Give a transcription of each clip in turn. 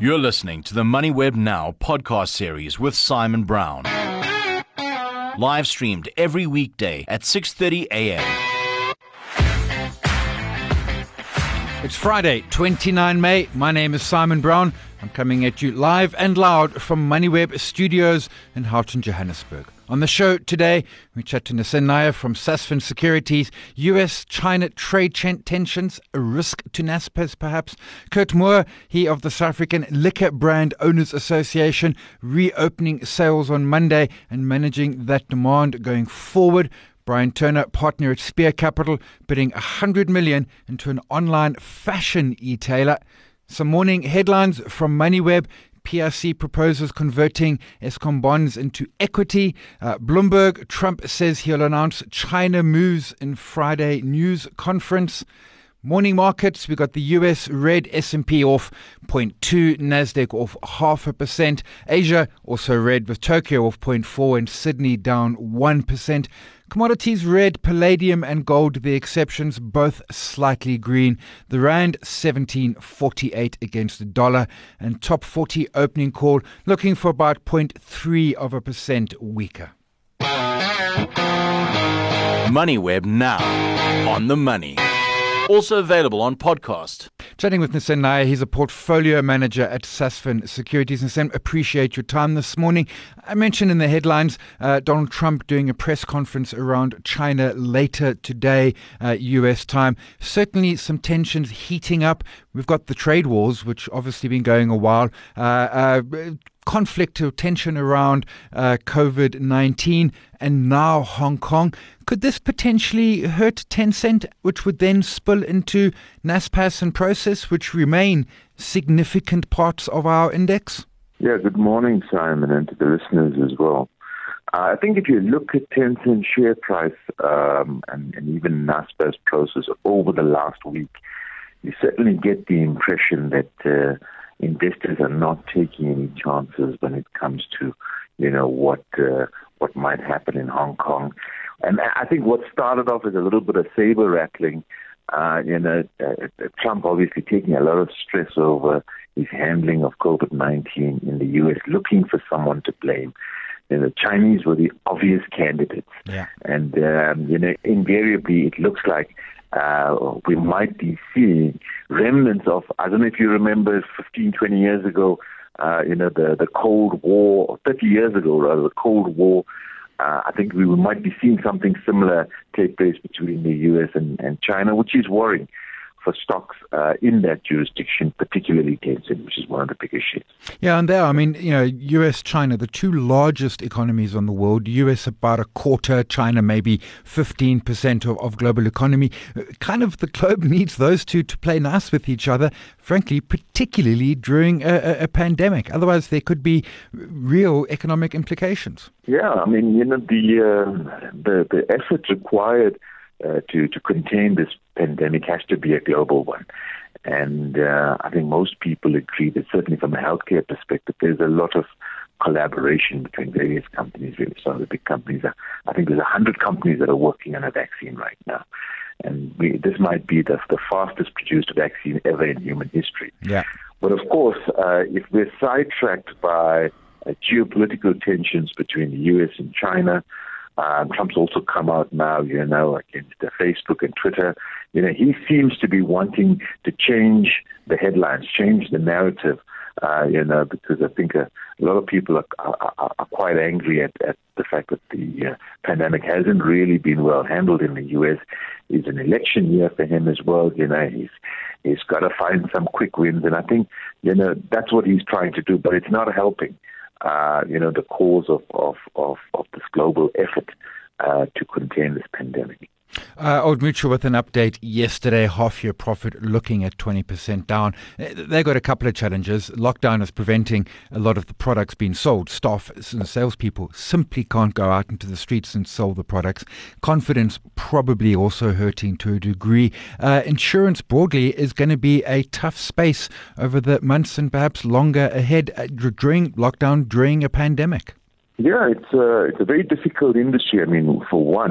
You're listening to the MoneyWeb Now podcast series with Simon Brown. Live streamed every weekday at 6:30 a.m. It's Friday, 29 May. My name is Simon Brown. I'm coming at you live and loud from MoneyWeb Studios in Houghton, Johannesburg. On the show today, we chat to Nissim Nair from Sasfin Securities, US-China trade tensions, a risk to Naspers perhaps. Kurt Moore, he of the South African Liquor Brand Owners Association, reopening sales on Monday and managing that demand going forward. Brian Turner, partner at Spear Capital, bidding $100 million into an online fashion e-tailer. Some morning headlines from MoneyWeb. PRC proposes converting Eskom bonds into equity. Bloomberg, Trump says he'll announce China moves in Friday news conference. Morning markets, we got the US red, S&P off 0.2, Nasdaq off 0.5%. Asia also red with Tokyo off 0.4 and Sydney down 1%. Commodities red, palladium and gold the exceptions, both slightly green. The rand 17.48 against the dollar, and top 40 opening call looking for about 0.3% weaker. MoneyWeb Now, on the money. Also available on podcast. Chatting with Nissim Nair, he's a portfolio manager at Sasfin Securities. Nissim, appreciate your time this morning. I mentioned in the headlines Donald Trump doing a press conference around China later today, US time. Certainly some tensions heating up. We've got the trade wars, which obviously been going a while. Conflict or tension around COVID-19 and now Hong Kong. Could this potentially hurt Tencent, which would then spill into Naspers and Prosus, which remain significant parts of our index? Yeah, good morning, Simon, and to the listeners as well. I think if you look at Tencent share price and even Naspers Prosus over the last week, you certainly get the impression that investors are not taking any chances when it comes to, what might happen in Hong Kong. And I think what started off as a little bit of saber rattling, Trump obviously taking a lot of stress over his handling of COVID-19 in the U.S., looking for someone to blame. The Chinese were the obvious candidates. Yeah. And, invariably it looks like we might be seeing remnants of, I don't know if you remember 15, 20 years ago, the Cold War, or 30 years ago rather, the Cold War. I think we might be seeing something similar take place between the U.S. and China, which is worrying for stocks in that jurisdiction, particularly Tencent, which is one of the biggest shares. Yeah, and there, US, China, the two largest economies in the world, US about a quarter, China maybe 15% of global economy. Kind of the globe needs those two to play nice with each other, frankly, particularly during a pandemic. Otherwise, there could be real economic implications. Yeah, the effort required to contain this pandemic has to be a global one. And I think most people agree that certainly from a healthcare perspective, there's a lot of collaboration between various companies, really. So the big companies I think there's 100 companies that are working on a vaccine right now. And this might be the fastest produced vaccine ever in human history. Yeah. But of course, if we're sidetracked by geopolitical tensions between the U.S. and China, Trump's also come out now, against Facebook and Twitter. He seems to be wanting to change the headlines, change the narrative, because I think a lot of people are quite angry at the fact that the pandemic hasn't really been well handled in the U.S. It's an election year for him as well. He's got to find some quick wins, and I think, that's what he's trying to do, but it's not helping. The cause of this global effort to contain this pandemic. Old Mutual with an update yesterday, half-year profit looking at 20% down. They got a couple of challenges. Lockdown is preventing a lot of the products being sold. Staff and salespeople simply can't go out into the streets and sell the products. Confidence probably also hurting to a degree. Insurance broadly is going to be a tough space over the months and perhaps longer ahead during lockdown, during a pandemic. Yeah, it's a very difficult industry. For one,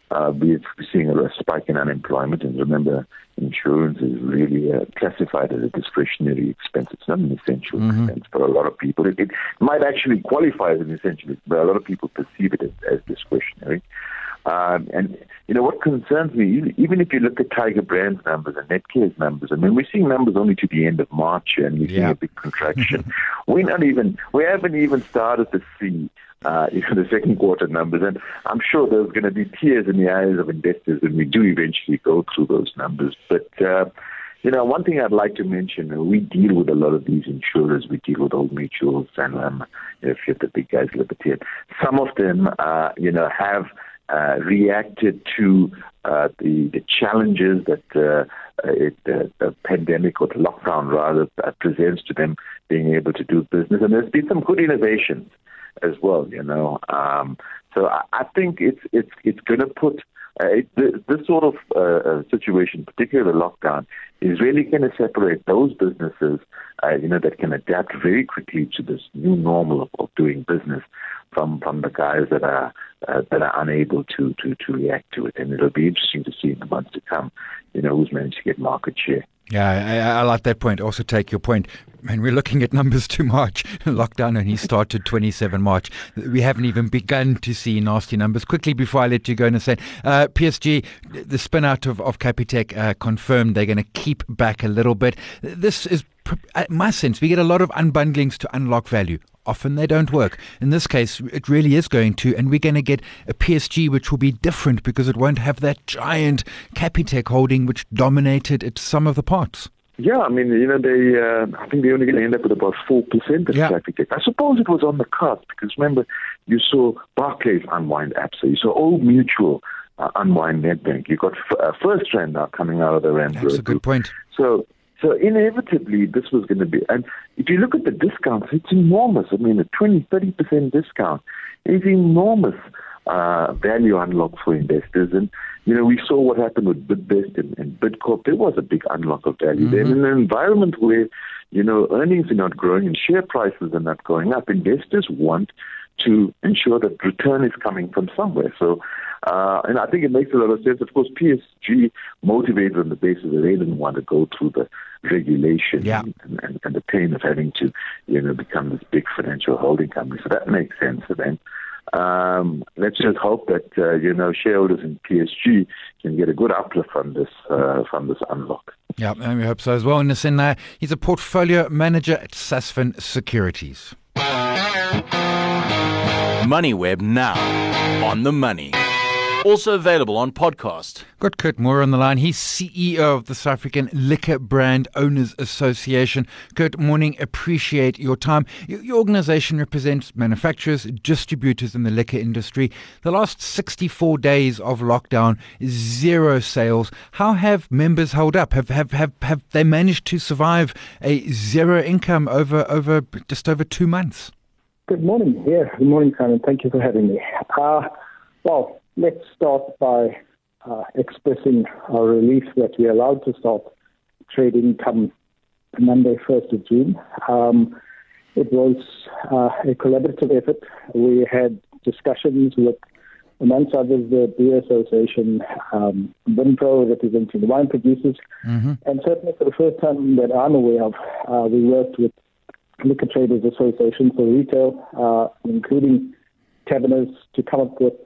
we're seeing a spike in unemployment. And remember, insurance is really classified as a discretionary expense. It's not an essential expense for a lot of people. It might actually qualify as an essential expense, but a lot of people perceive it as discretionary. And, what concerns me, even if you look at Tiger Brands numbers and Netcare's numbers, I mean, we're seeing numbers only to the end of March and we're seeing a big contraction. We haven't even started to see the second quarter numbers. And I'm sure there's going to be tears in the eyes of investors when we do eventually go through those numbers. But, one thing I'd like to mention, we deal with a lot of these insurers. We deal with Old Mutual, Sanlam, if you're the big guys, Liberty. Some of them, have reacted to the challenges that the pandemic or the lockdown rather presents to them being able to do business. And there's been some good innovations as well, So I think it's going to put this sort of situation, particularly the lockdown, is really going to separate those businesses, that can adapt very quickly to this new normal of doing business from the guys that are unable to react to it. And it'll be interesting to see in the months to come, who's managed to get market share. Yeah, I like that point. Also take your point. And we're looking at numbers to March. Lockdown only started 27 March. We haven't even begun to see nasty numbers. Quickly, before I let you go, and say, PSG, the spin out of Capitec confirmed they're going to keep back a little bit. This is, my sense, we get a lot of unbundlings to unlock value. Often they don't work. In this case, it really is going to, and we're going to get a PSG which will be different because it won't have that giant Capitec holding which dominated its sum of the parts. Yeah, I mean, I think they're only going to end up with about 4% of Capitec. I suppose it was on the cusp because remember, you saw Barclays unwind ABSA, you saw Old Mutual unwind Nedbank. You got FirstRand now coming out of the Rand. That's a good point. So inevitably, this was going to be, and if you look at the discounts, it's enormous. I mean, a 20-30% discount is enormous value unlock for investors. And, we saw what happened with Bidvest and Bidcorp. There was a big unlock of value there. In an environment where, earnings are not growing and share prices are not going up, investors want to ensure that return is coming from somewhere. So, and I think it makes a lot of sense. Of course, PSG motivated on the basis that they didn't want to go through the regulation and the pain of having to, become this big financial holding company. So that makes sense for them. Let's just hope that, shareholders in PSG can get a good uplift from this unlock. Yeah, and we hope so as well. And he's a portfolio manager at Sasfin Securities. MoneyWeb now on the money. Also available on podcast. Got Kurt Moore on the line. He's CEO of the South African Liquor Brand Owners Association. Kurt, morning. Appreciate your time. Your organization represents manufacturers, distributors in the liquor industry. The last 64 days of lockdown, zero sales. How have members held up? Have they managed to survive a zero income over just over 2 months? Good morning. Yeah, good morning, Simon. Thank you for having me. Well, let's start by expressing our relief that we're allowed to start trading come Monday, 1st of June. It was a collaborative effort. We had discussions with, amongst others, the Beer Association, Winpro, representing the wine producers, and certainly for the first time that I'm aware of, we worked with Liquor Traders Association for retail, including taverners, to come up with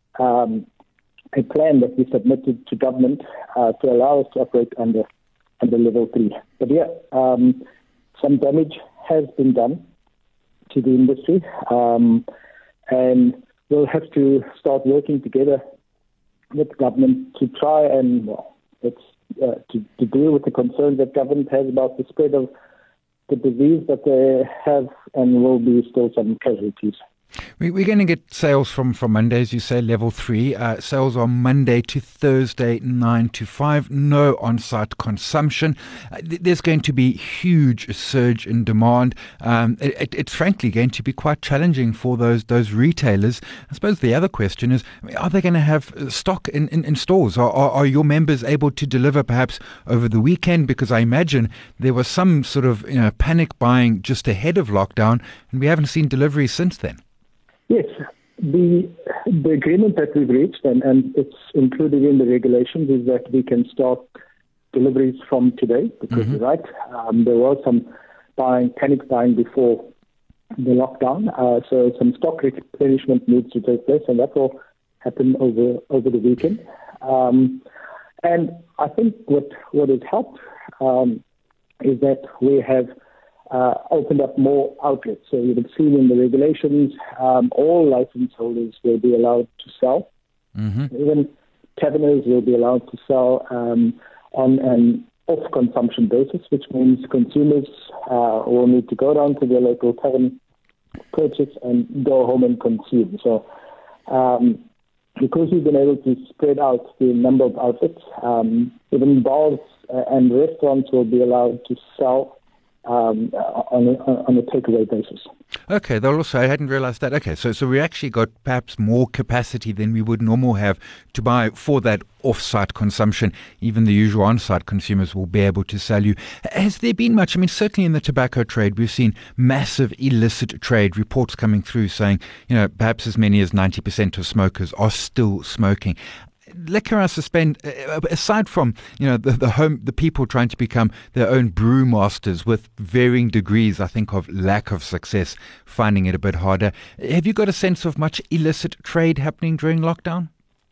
a plan that we submitted to government to allow us to operate under level 3. But some damage has been done to the industry, and we'll have to start working together with government to try and to deal with the concerns that government has about the spread of the disease that they have, and will be still some casualties. We're going to get sales from Monday, as you say, level 3. Sales on Monday to Thursday, 9 to 5. No on-site consumption. There's going to be huge surge in demand. It's frankly going to be quite challenging for those retailers. I suppose the other question is, are they going to have stock in stores? Are your members able to deliver perhaps over the weekend? Because I imagine there was some sort of panic buying just ahead of lockdown, and we haven't seen delivery since then. Yes, The agreement that we've reached, and it's included in the regulations, is that we can start deliveries from today, because you're right, there was some panic buying before the lockdown, so some stock replenishment needs to take place, and that will happen over the weekend. And I think what has helped is that we have opened up more outlets. So you would see in the regulations, all license holders will be allowed to sell. Even taverners will be allowed to sell on an off-consumption basis, which means consumers will need to go down to their local tavern, purchase, and go home and consume. So because we've been able to spread out the number of outlets, even bars and restaurants will be allowed to sell on a takeaway basis. Okay, they'll also, I hadn't realized that. Okay, so we actually got perhaps more capacity than we would normally have to buy for that off-site consumption. Even the usual on-site consumers will be able to sell you. Has there been much? I mean, certainly in the tobacco trade, we've seen massive illicit trade reports coming through saying, perhaps as many as 90% of smokers are still smoking. Liquor, I suspend, aside from the people trying to become their own brewmasters with varying degrees, I think, of lack of success, finding it a bit harder. Have you got a sense of much illicit trade happening during lockdown?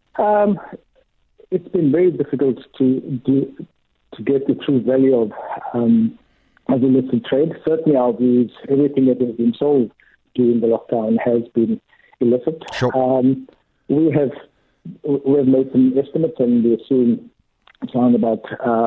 It's been very difficult to get the true value of illicit trade. Certainly, our views, everything that has been sold during the lockdown has been illicit. Sure. We've made some estimates, and we assume it's around about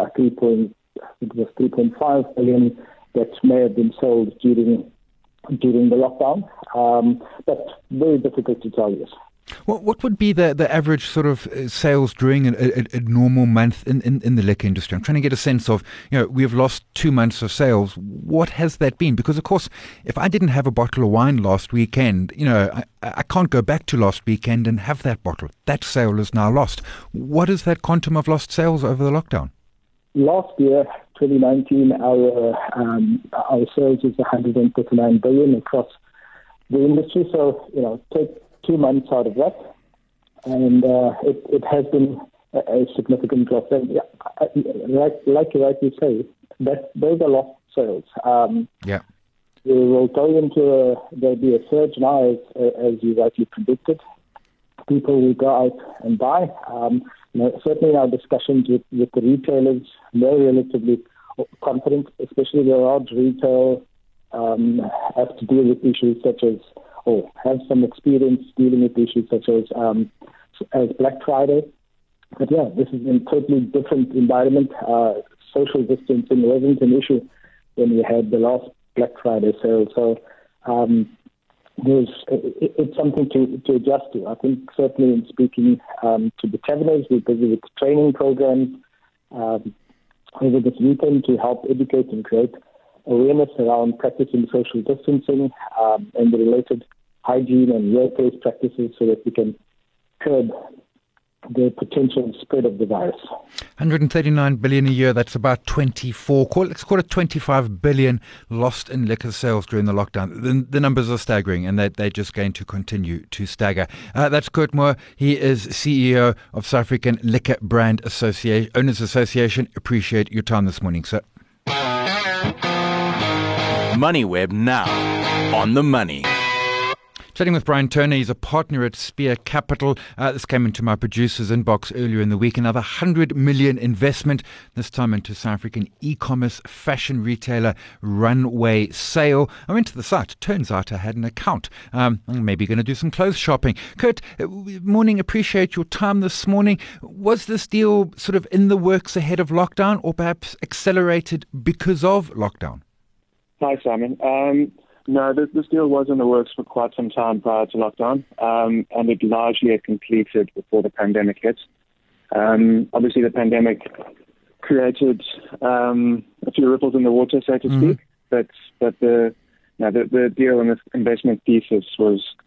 3.5 billion that may have been sold during the lockdown, but very difficult to tell, yes. What would be the average sort of sales during a normal month in the liquor industry? I'm trying to get a sense of, we've lost 2 months of sales. What has that been? Because, of course, if I didn't have a bottle of wine last weekend, I can't go back to last weekend and have that bottle. That sale is now lost. What is that quantum of lost sales over the lockdown? Last year, 2019, our sales was 139 billion across the industry. So, take 2 months out of that, and it has been a significant drop. And like you rightly say, those are lost sales. Yeah. We will go into there'll be a surge now, as you rightly predicted. People will go out and buy. Certainly in our discussions with the retailers, they're relatively confident, especially the large retail have to deal with issues such as, or have some experience dealing with issues such as Black Friday. But yeah, this is a totally different environment. Social distancing wasn't an issue when we had the last Black Friday sale. So it's something to adjust to. I think certainly in speaking to the taverners, we're busy with training programs over this weekend to help educate and create awareness around practicing social distancing and the related hygiene and workplace practices so that we can curb the potential spread of the virus. 139 billion a year, that's about 24, let's call it 25 billion lost in liquor sales during the lockdown. The numbers are staggering, and they're just going to continue to stagger. That's Kurt Moore. He is CEO of South African Liquor Brand Owners Association. Appreciate your time this morning, sir. MoneyWeb now on the money. Chatting with Brian Turner, he's a partner at Spear Capital. This came into my producer's inbox earlier in the week. Another 100 million investment, this time into South African e-commerce fashion retailer Runway Sale. I went to the site. Turns out I had an account. I'm maybe going to do some clothes shopping. Kurt, morning. Appreciate your time this morning. Was this deal sort of in the works ahead of lockdown, or perhaps accelerated because of lockdown? Hi, Simon. No, this deal was in the works for quite some time prior to lockdown, and it largely had completed before the pandemic hit. Obviously, the pandemic created a few ripples in the water, so to speak, but the deal and this investment thesis was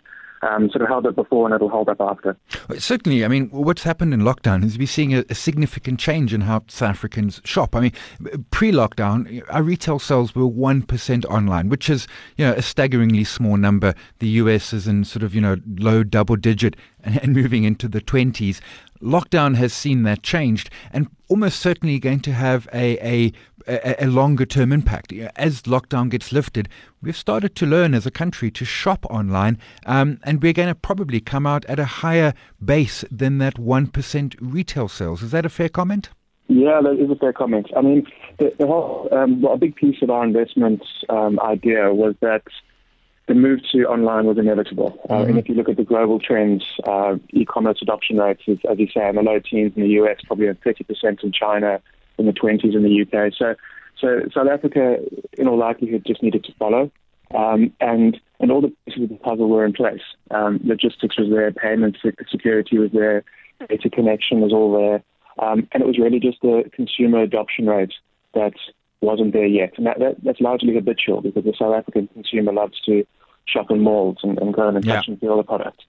sort of held up before and it'll hold up after. Certainly. I mean, what's happened in lockdown is we're seeing a significant change in how South Africans shop. I mean, pre-lockdown, our retail sales were 1% online, which is, a staggeringly small number. The US is in sort of, low double digit and moving into the 20s. Lockdown has seen that changed and almost certainly going to have a longer term impact. As lockdown gets lifted, we've started to learn as a country to shop online, and we're going to probably come out at a higher base than that 1% retail sales. Is that a fair comment? Yeah, that is a fair comment. I mean, the whole a big piece of our investment idea was that the move to online was inevitable. And if you look at the global trends, e-commerce adoption rates is, as you say, in the low teens in the US, probably at 30% in China, in the 20s in the UK. So South Africa, in all likelihood, just needed to follow. And all the pieces of the puzzle were in place. Logistics was there, payment security was there, data connection was all there. And it was really just the consumer adoption rate that wasn't there yet. And that's largely habitual because the South African consumer loves to shop in malls and go in and touch and feel the product.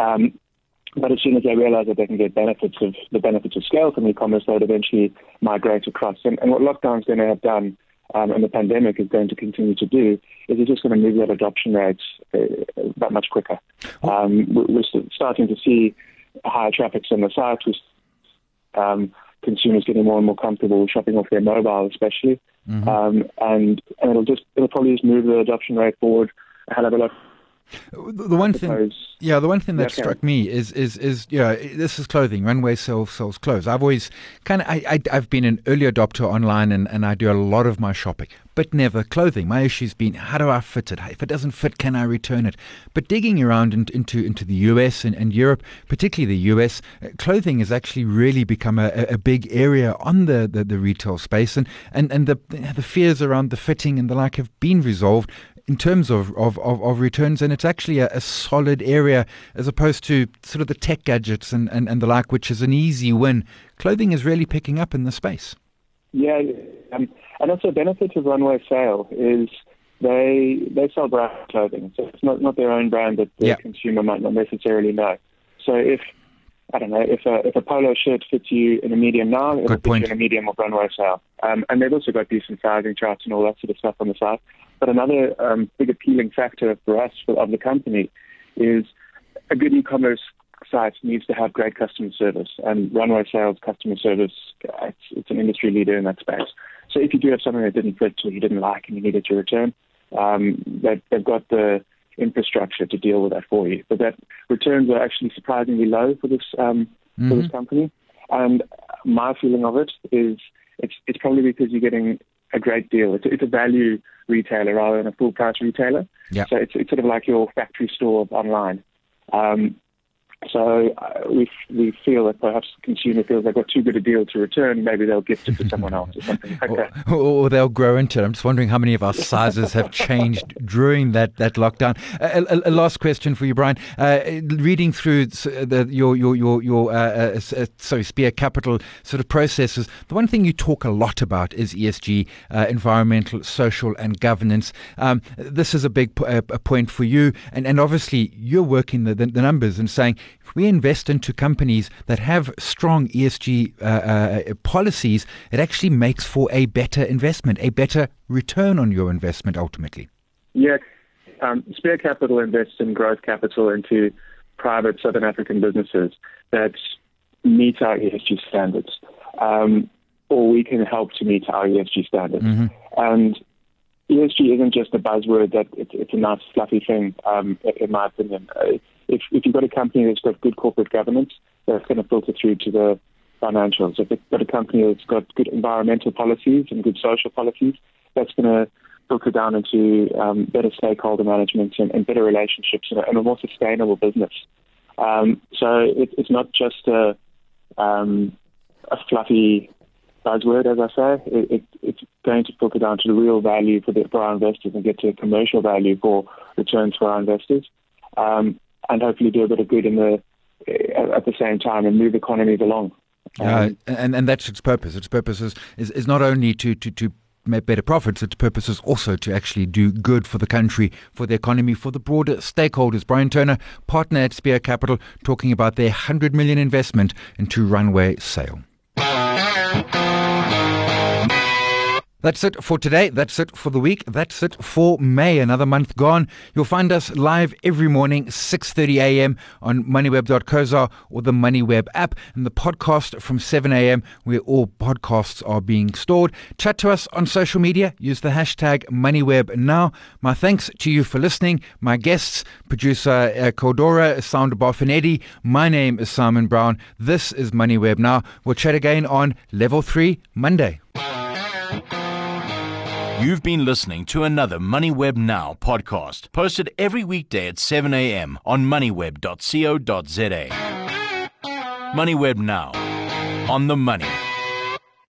But as soon as they realize that they can get the benefits of scale from e-commerce, they would eventually migrate across. And what lockdown is going to have done, and the pandemic is going to continue to do, is it's just going to move that adoption rates that much quicker. We're starting to see higher traffic on the site. Consumers getting more and more comfortable shopping off their mobile, especially, and it'll probably just move the adoption rate forward a hell of a lot. The one thing that struck me is this is clothing. Runway sells clothes. I've always I've been an early adopter online and I do a lot of my shopping, but never clothing. My issue's been, how do I fit it? If it doesn't fit, can I return it? But digging around into the US and Europe, particularly the US, clothing has actually really become a big area on the retail space, and the fears around the fitting and the like have been resolved in terms of returns, and it's actually a solid area as opposed to sort of the tech gadgets and the like, which is an easy win. Clothing is really picking up in the space. Yeah, and that's the benefit of Runway Sale is they sell brand clothing, so it's not their own brand that the consumer might not necessarily know. So if a polo shirt fits you in a medium now, it'll fit you in a medium of Runway Sale. And they've also got decent sizing charts and all that sort of stuff on the site. But another big appealing factor for us, of the company, is a good e-commerce site needs to have great customer service. And Runway Sales customer service, it's an industry leader in that space. So if you do have something that didn't fit or you didn't like and you needed to return, they've got the infrastructure to deal with that for you. But that returns are actually surprisingly low for this company. And my feeling of it is it's probably because you're getting a great deal. It's a value retailer rather than a full price retailer. So it's sort of like your factory store online. So we feel that perhaps the consumer feels they've got too good a deal to return. Maybe they'll gift it to someone else or something like that. Or they'll grow into it. I'm just wondering how many of our sizes have changed during that lockdown. A last question for you, Brian. Reading through your Spear Capital sort of processes, the one thing you talk a lot about is ESG, environmental, social, and governance. This is a big point for you, and obviously you're working the numbers and saying, if we invest into companies that have strong ESG policies, it actually makes for a better investment, a better return on your investment ultimately. Yeah. Spear Capital invests in growth capital into private Southern African businesses that meet our ESG standards, or we can help to meet our ESG standards. And ESG isn't just a buzzword that it's a nice fluffy thing, in my opinion. If you've got a company that's got good corporate governance, that's going to filter through to the financials. If you've got a company that's got good environmental policies and good social policies, that's going to filter down into better stakeholder management and better relationships and a more sustainable business. So it's not just a fluffy buzzword, as I say. It's going to filter down to the real value for our investors and get to commercial value for returns for our investors. And hopefully do a bit of good at the same time and move economies along. And that's its purpose. Its purpose is not only to make better profits. Its purpose is also to actually do good for the country, for the economy, for the broader stakeholders. Brian Turner, partner at Spear Capital, talking about their 100 million investment into Runway Sail. That's it for today. That's it for the week. That's it for May. Another month gone. You'll find us live every morning, 6:30 a.m. on moneyweb.co.za or the MoneyWeb app, and the podcast from 7 a.m. where all podcasts are being stored. Chat to us on social media. Use the hashtag MoneyWebNow. My thanks to you for listening. My guests, producer Cordora, sound Barfinetti. My name is Simon Brown. This is MoneyWeb Now. We'll chat again on Level 3 Monday. You've been listening to another MoneyWeb Now podcast, posted every weekday at 7 a.m. on moneyweb.co.za. MoneyWeb Now, on the money.